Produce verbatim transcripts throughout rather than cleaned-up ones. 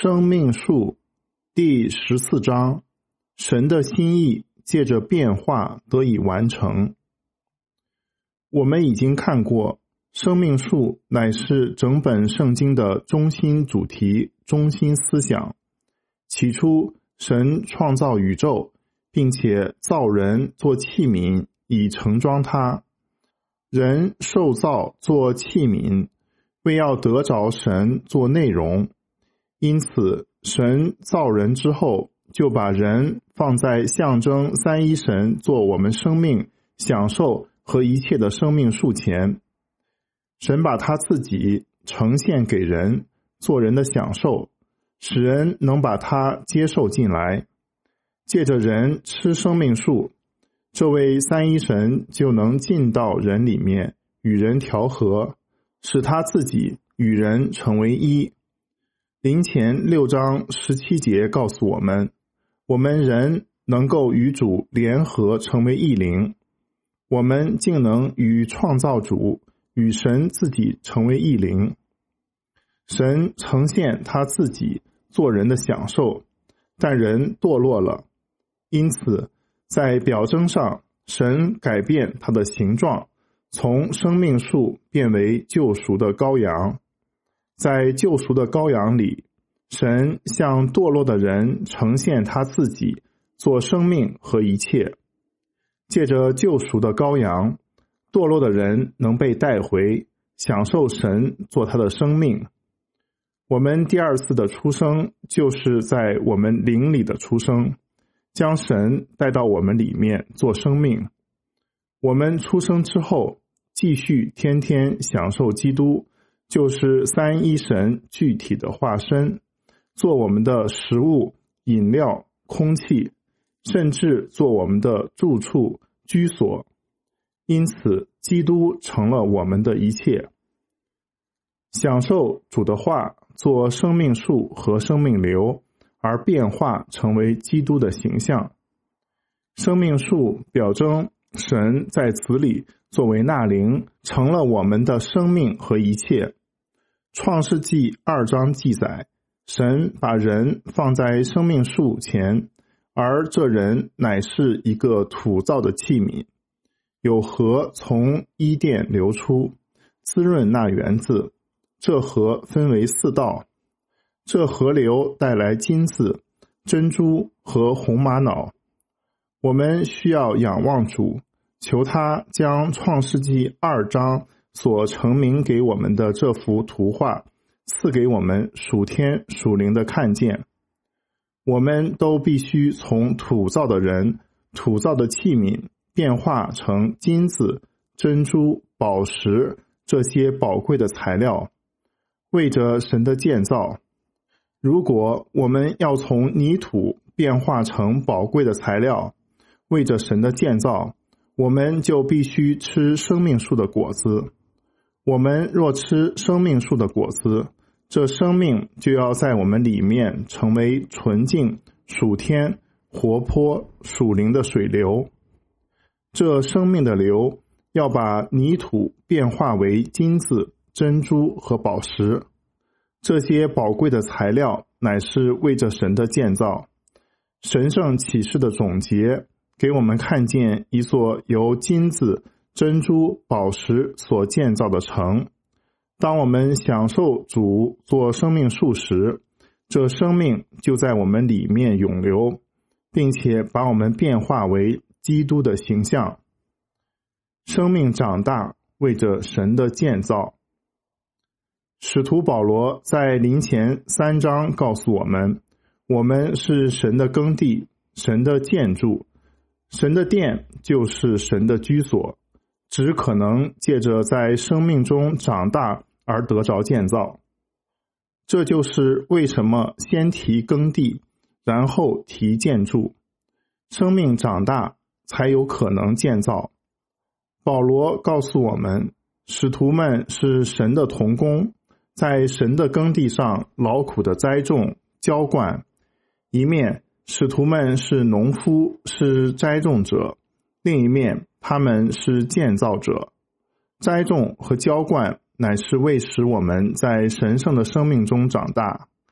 生命树第十四章，神的心意借着变化得以完成。我们已经看过，生命树乃是整本圣经的中心主题、中心思想。起初，神创造宇宙，并且造人做器皿以盛装它。人受造做器皿，为要得着神做内容。因此，神造人之后，就把人放在象征三一神做我们生命、享受和一切的生命树前。神把他自己呈现给人，做人的享受，使人能把它接受进来。借着人吃生命树，这位三一神就能进到人里面，与人调和，使他自己与人成为一。林前六章十七节告诉我们，我们人能够与主联合成为一灵，我们竟能与创造主、与神自己成为一灵。神呈现他自己做人的享受，但人堕落了，因此在表征上，神改变他的形状，从生命树变为救赎的羔羊。在救赎的羔羊里，神向堕落的人呈现他自己做生命和一切。借着救赎的羔羊，堕落的人能被带回，享受神做他的生命。我们第二次的出生，就是在我们灵里的出生，将神带到我们里面做生命。我们出生之后，继续天天享受基督，就是三一神具体的化身，做我们的食物、饮料、空气，甚至做我们的住处、居所。因此，基督成了我们的一切。享受主的话，做生命树和生命流，而变化成为基督的形象。生命树表征神在此里作为那灵，成了我们的生命和一切。创世纪二章记载，神把人放在生命树前，而这人乃是一个土造的器皿。有河从伊甸流出，滋润那园子。这河分为四道，这河流带来金子、珍珠和红玛瑙。我们需要仰望主，求他将创世纪二章所呈明给我们的这幅图画赐给我们属天属灵的看见。我们都必须从土造的人、土造的器皿变化成金子、珍珠、宝石这些宝贵的材料，为着神的建造。如果我们要从泥土变化成宝贵的材料，为着神的建造，我们就必须吃生命树的果子。我们若吃生命树的果子，这生命就要在我们里面成为纯净、属天、活泼、属灵的水流。这生命的流要把泥土变化为金子、珍珠和宝石。这些宝贵的材料乃是为着神的建造。神圣启示的总结给我们看见一座由金子、珍珠、宝石所建造的城。当我们享受主做生命树时，这生命就在我们里面涌流，并且把我们变化为基督的形象。生命长大，为着神的建造。使徒保罗在林前三章告诉我们，我们是神的耕地，神的建筑。神的殿就是神的居所，只可能借着在生命中长大而得着建造。这就是为什么先提耕地，然后提建筑。生命长大才有可能建造。保罗告诉我们，使徒们是神的同工，在神的耕地上劳苦的栽种、浇灌。一面使徒们是农夫，是栽种者；另一面他们是建造者。栽种和浇灌乃是为使我们在神圣的生命中长大。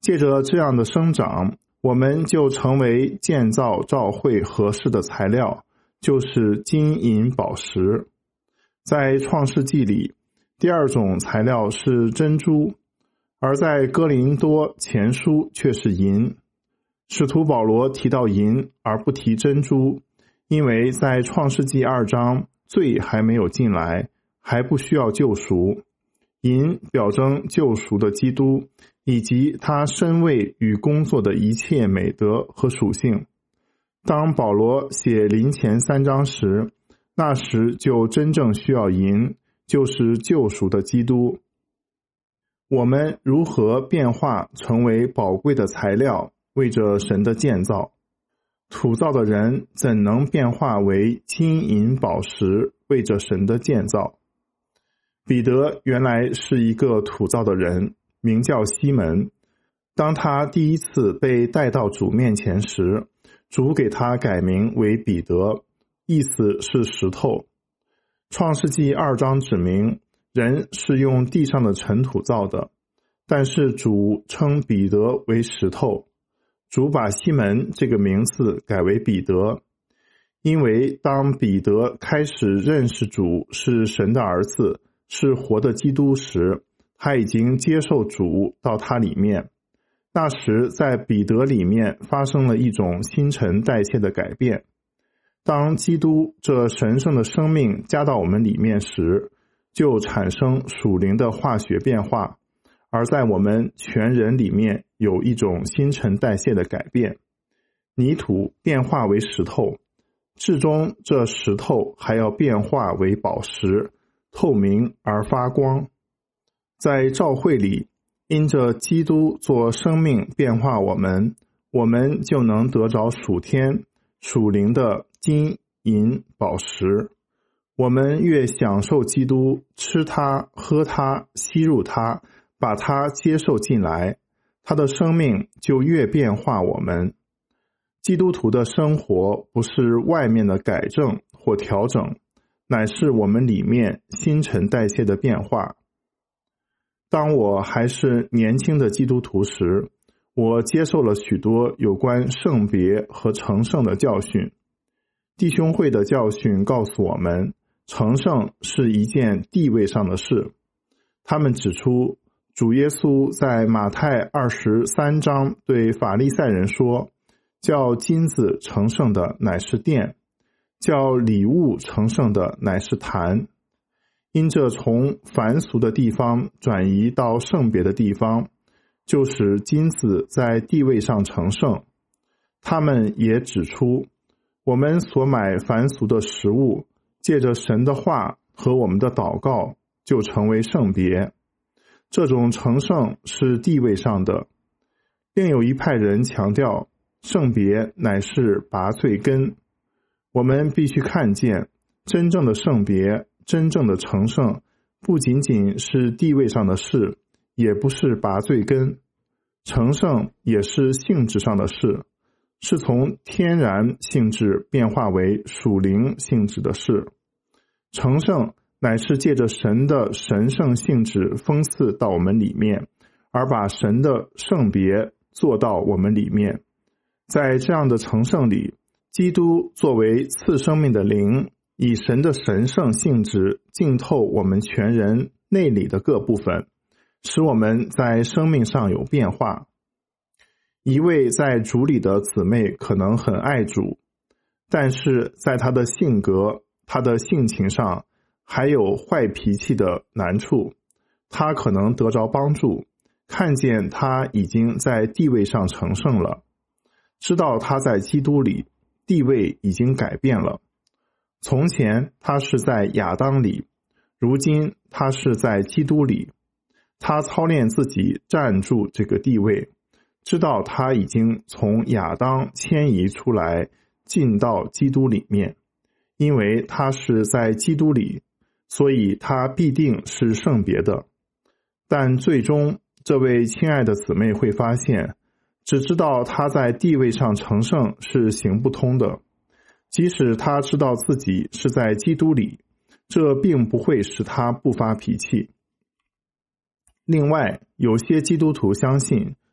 借着这样的生长，我们就成为建造教会合适的材料，就是金银宝石。在创世纪里，第二种材料是珍珠，而在哥林多前书却是银。使徒保罗提到银而不提珍珠，因为在创世纪二章，罪还没有进来，还不需要救赎。银表征救赎的基督，以及他身位与工作的一切美德和属性。当保罗写林前三章时，那时就真正需要银，就是救赎的基督。我们如何变化成为宝贵的材料，为着神的建造？土造的人怎能变化为金银宝石，为着神的建造？彼得原来是一个土造的人，名叫西门。当他第一次被带到主面前时，主给他改名为彼得，意思是石头。创世纪二章指明，人是用地上的尘土造的，但是主称彼得为石头。主把西门这个名字改为彼得，因为当彼得开始认识主是神的儿子，是活的基督时，他已经接受主到他里面。那时在彼得里面发生了一种新陈代谢的改变。当基督这神圣的生命加到我们里面时，就产生属灵的化学变化，而在我们全人里面有一种新陈代谢的改变。泥土变化为石头，至终这石头还要变化为宝石，透明而发光。在教会里，因着基督做生命变化我们，我们就能得着属天属灵的金银宝石。我们越享受基督，吃它喝它吸入它，把它接受进来，他的生命就越变化我们。基督徒的生活不是外面的改正或调整，乃是我们里面新陈代谢的变化。当我还是年轻的基督徒时，我接受了许多有关圣别和成圣的教训。弟兄会的教训告诉我们，成圣是一件地位上的事。他们指出，主耶稣在马太二十三章对法利赛人说，叫金子成圣的乃是殿，叫礼物成圣的乃是坛。因这从凡俗的地方转移到圣别的地方，就使金子在地位上成圣。他们也指出，我们所买凡俗的食物，借着神的话和我们的祷告，就成为圣别。这种成圣是地位上的。另有一派人强调，圣别乃是拔罪根。我们必须看见，真正的圣别，真正的成圣，不仅仅是地位上的事，也不是拔罪根。成圣也是性质上的事，是从天然性质变化为属灵性质的事。成圣乃是借着神的神圣性质封赐到我们里面，而把神的圣别做到我们里面。在这样的成圣里，基督作为赐生命的灵，以神的神圣性质浸透我们全人内里的各部分，使我们在生命上有变化。一位在主里的姊妹可能很爱主，但是在她的性格、她的性情上还有坏脾气的难处。她可能得着帮助，看见她已经在地位上成圣了，知道她在基督里地位已经改变了。从前她是在亚当里，如今她是在基督里。她操练自己站住这个地位，知道她已经从亚当迁移出来，进到基督里面。因为她是在基督里，所以她必定是圣别的。但最终这位亲爱的姊妹会发现，只知道她在地位上成圣是行不通的。即使她知道自己是在基督里，这并不会使她不发脾气。另外，有些基督徒相信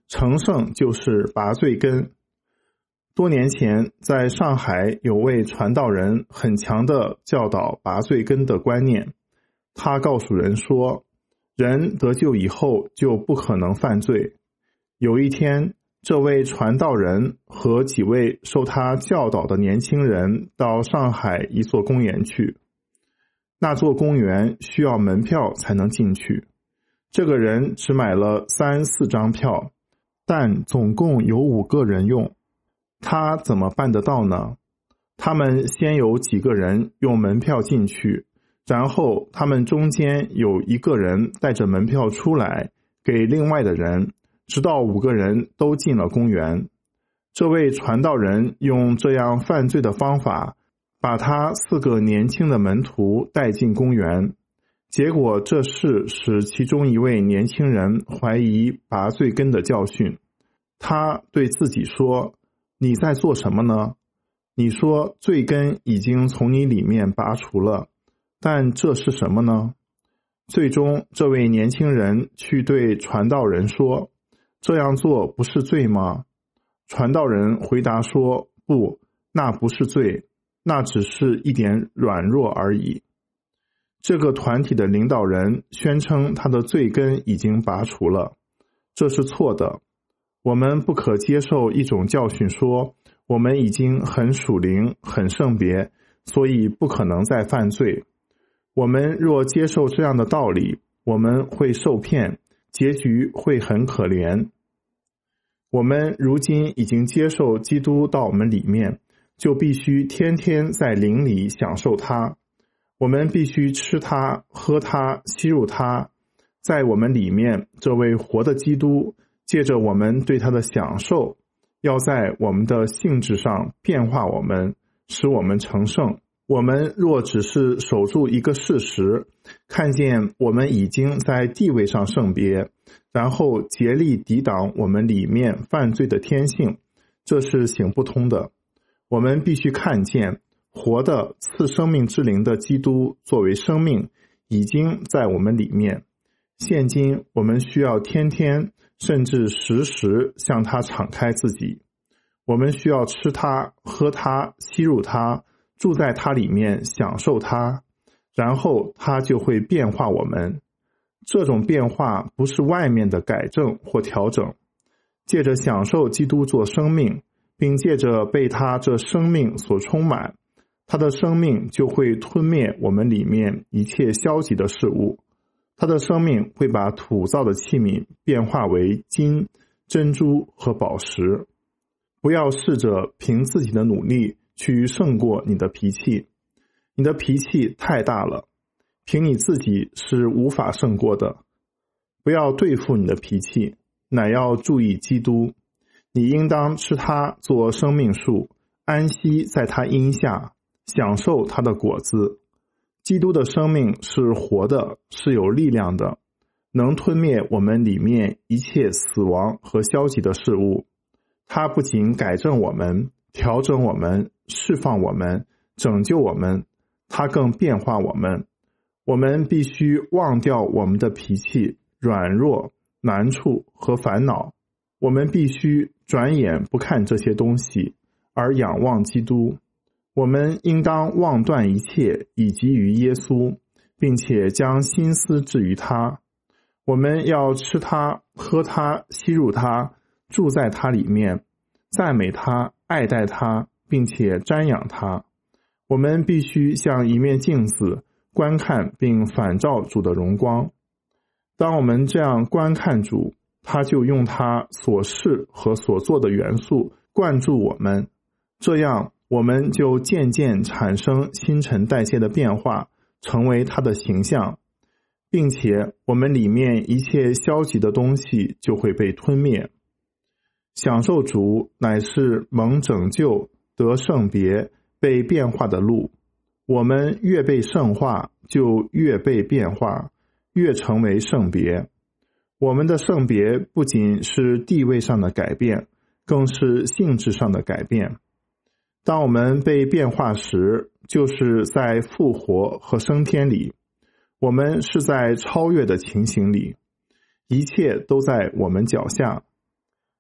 成圣就是拔罪根。多年前，在上海有位传道人很强的教导拔罪根的观念。他告诉人说，人得救以后就不可能犯罪。有一天，这位传道人和几位受他教导的年轻人到上海一座公园去。那座公园需要门票才能进去。这个人只买了三四张票，但总共有五个人用。他怎么办得到呢？他们先有几个人用门票进去，然后他们中间有一个人带着门票出来给另外的人，直到五个人都进了公园。这位传道人用这样犯罪的方法，把他四个年轻的门徒带进公园。结果这事使其中一位年轻人怀疑拔罪根的教训。他对自己说，你在做什么呢？你说罪根已经从你里面拔除了，但这是什么呢？最终这位年轻人去对传道人说，这样做不是罪吗？传道人回答说，不，那不是罪，那只是一点软弱而已。这个团体的领导人宣称他的罪根已经拔除了，这是错的。我们不可接受一种教训说，我们已经很属灵、很圣别，所以不可能再犯罪。我们若接受这样的道理，我们会受骗，结局会很可怜。我们如今已经接受基督到我们里面，就必须天天在灵里享受他。我们必须吃他、喝他、吸入他。在我们里面，这位活的基督借着我们对他的享受，要在我们的性质上变化我们，使我们成圣。我们若只是守住一个事实，看见我们已经在地位上圣别，然后竭力抵挡我们里面犯罪的天性，这是行不通的。我们必须看见活的赐生命之灵的基督作为生命已经在我们里面。现今我们需要天天甚至时时向他敞开自己。我们需要吃他、喝他、吸入他，住在他里面享受他，然后他就会变化我们。这种变化不是外面的改正或调整，借着享受基督做生命，并借着被他这生命所充满，他的生命就会吞灭我们里面一切消极的事物。他的生命会把土造的器皿变化为金、珍珠和宝石。不要试着凭自己的努力去胜过你的脾气，你的脾气太大了，凭你自己是无法胜过的。不要对付你的脾气，乃要注意基督。你应当吃它做生命树，安息在它荫下，享受它的果子。基督的生命是活的，是有力量的，能吞灭我们里面一切死亡和消极的事物。它不仅改正我们、调整我们、释放我们、拯救我们，它更变化我们。我们必须忘掉我们的脾气、软弱、难处和烦恼。我们必须转眼不看这些东西，而仰望基督。我们应当忘断一切，以及于耶稣，并且将心思置于他。我们要吃他、喝他、吸入他，住在他里面，赞美他、爱戴他，并且瞻仰他。我们必须像一面镜子，观看并反照主的荣光。当我们这样观看主，他就用他所示和所做的元素灌注我们，这样我们就渐渐产生新陈代谢的变化，成为他的形象，并且我们里面一切消极的东西就会被吞灭。享受主乃是蒙拯救、得圣别、被变化的路。我们越被圣化，就越被变化，越成为圣别。我们的圣别不仅是地位上的改变，更是性质上的改变。当我们被变化时，就是在复活和升天里，我们是在超越的情形里，一切都在我们脚下。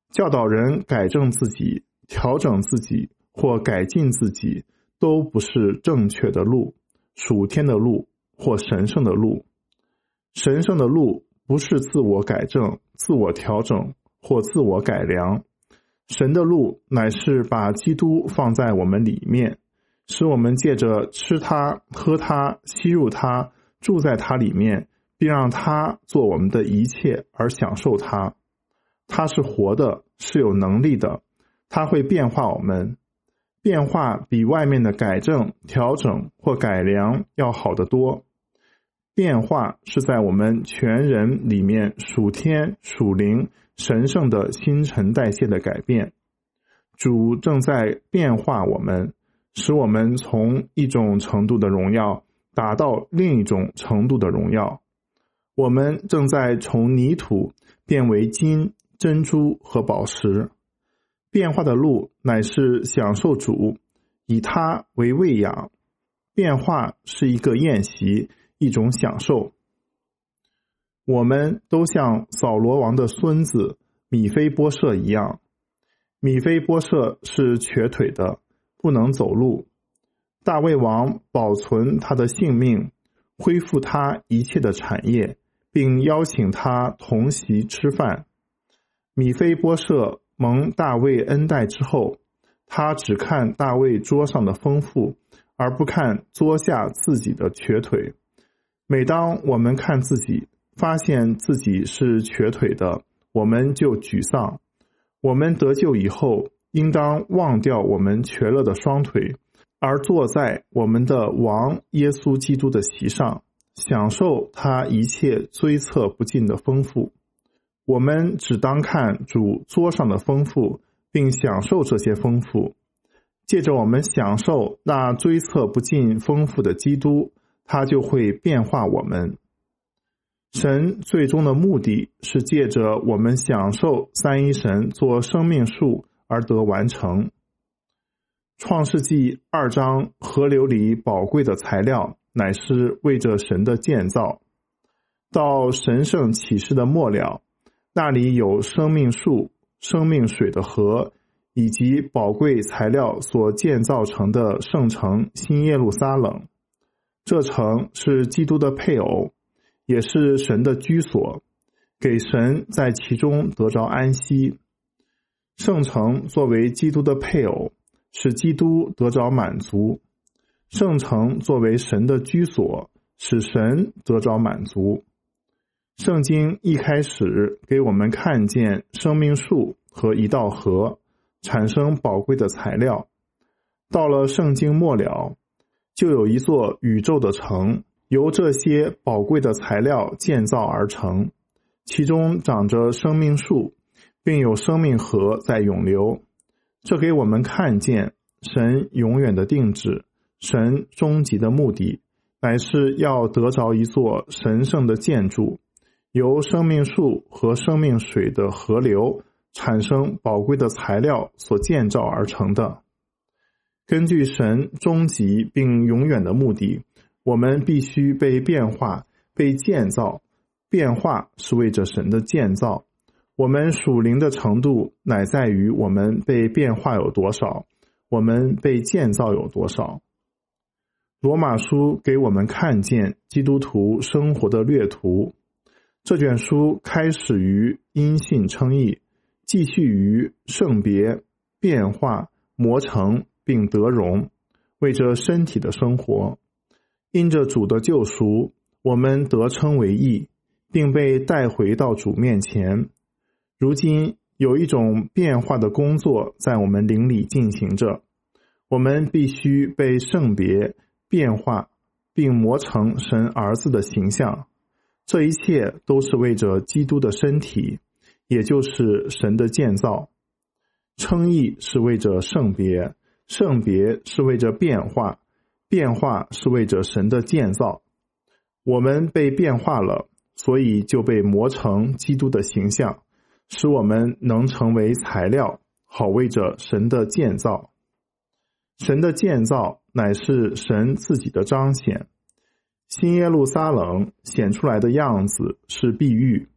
教导人改正自己、调整自己或改进自己，都不是正确的路，属天的路或神圣的路。神圣的路不是自我改正、自我调整或自我改良，神的路乃是把基督放在我们里面，使我们借着吃它、喝它、吸入它、住在它里面，并让它做我们的一切而享受它。它是活的，是有能力的，它会变化我们。变化比外面的改正、调整或改良要好得多。变化是在我们全人里面属天、属灵、神圣的新陈代谢的改变。主正在变化我们，使我们从一种程度的荣耀达到另一种程度的荣耀。我们正在从泥土变为金、珍珠和宝石。变化的路乃是享受主，以它为喂养。变化是一个宴席，一种享受。我们都像扫罗王的孙子米非波设一样。米非波设是瘸腿的，不能走路。大卫王保存他的性命，恢复他一切的产业，并邀请他同席吃饭。米非波设蒙大卫恩待之后，他只看大卫桌上的丰富，而不看桌下自己的瘸腿。每当我们看自己，发现自己是瘸腿的，我们就沮丧。我们得救以后，应当忘掉我们瘸了的双腿，而坐在我们的王耶稣基督的席上，享受他一切追测不尽的丰富。我们只当看主桌上的丰富，并享受这些丰富。借着我们享受那追测不尽丰富的基督，他就会变化我们。神最终的目的是借着我们享受三一神做生命树而得完成。创世纪二章河流里宝贵的材料乃是为着神的建造。到神圣启示的末了，那里有生命树、生命水的河，以及宝贵材料所建造成的圣城新耶路撒冷。这城是基督的配偶，也是神的居所，给神在其中得着安息。圣城作为基督的配偶，使基督得着满足；圣城作为神的居所，使神得着满足。圣经一开始给我们看见生命树和一道河产生宝贵的材料，到了圣经末了，就有一座宇宙的城由这些宝贵的材料建造而成，其中长着生命树，并有生命河在涌流。这给我们看见神永远的定旨，神终极的目的乃是要得着一座神圣的建筑，由生命树和生命水的河流产生宝贵的材料所建造而成的。根据神终极并永远的目的，我们必须被变化、被建造。变化是为着神的建造。我们属灵的程度乃在于我们被变化有多少，我们被建造有多少。罗马书给我们看见基督徒生活的略图。这卷书开始于因信称义，继续于圣别、变化、磨成并得荣，为着身体的生活。因着主的救赎，我们得称为义，并被带回到主面前。如今有一种变化的工作在我们灵里进行着，我们必须被圣别、变化并磨成神儿子的形象。这一切都是为着基督的身体，也就是神的建造。称义是为着圣别，圣别是为着变化，变化是为着神的建造。我们被变化了，所以就被磨成基督的形象，使我们能成为材料，好为着神的建造。神的建造乃是神自己的彰显。新耶路撒冷显出来的样子是碧玉，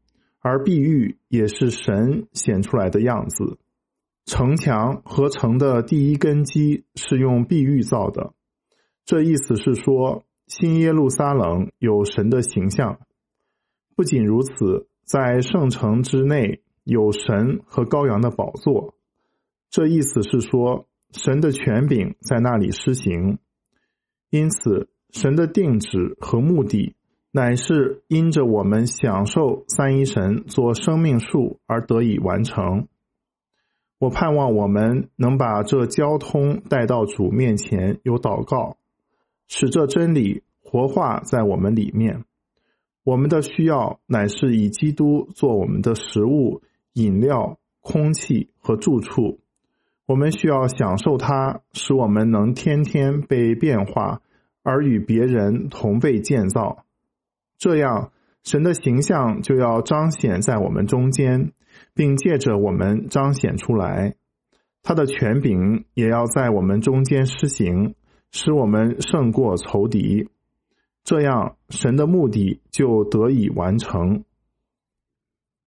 而碧玉也是神显出来的样子。城墙和城的第一根基是用碧玉造的，这意思是说，新耶路撒冷有神的形象。不仅如此，在圣城之内有神和羔羊的宝座，这意思是说，神的权柄在那里施行。因此，神的定旨和目的乃是因着我们享受三一神做生命树而得以完成。我盼望我们能把这交通带到主面前，有祷告，使这真理活化在我们里面。我们的需要乃是以基督做我们的食物、饮料、空气和住处。我们需要享受它，使我们能天天被变化，而与别人同被建造。这样，神的形象就要彰显在我们中间，并借着我们彰显出来。他的权柄也要在我们中间施行，使我们胜过仇敌。这样，神的目的就得以完成。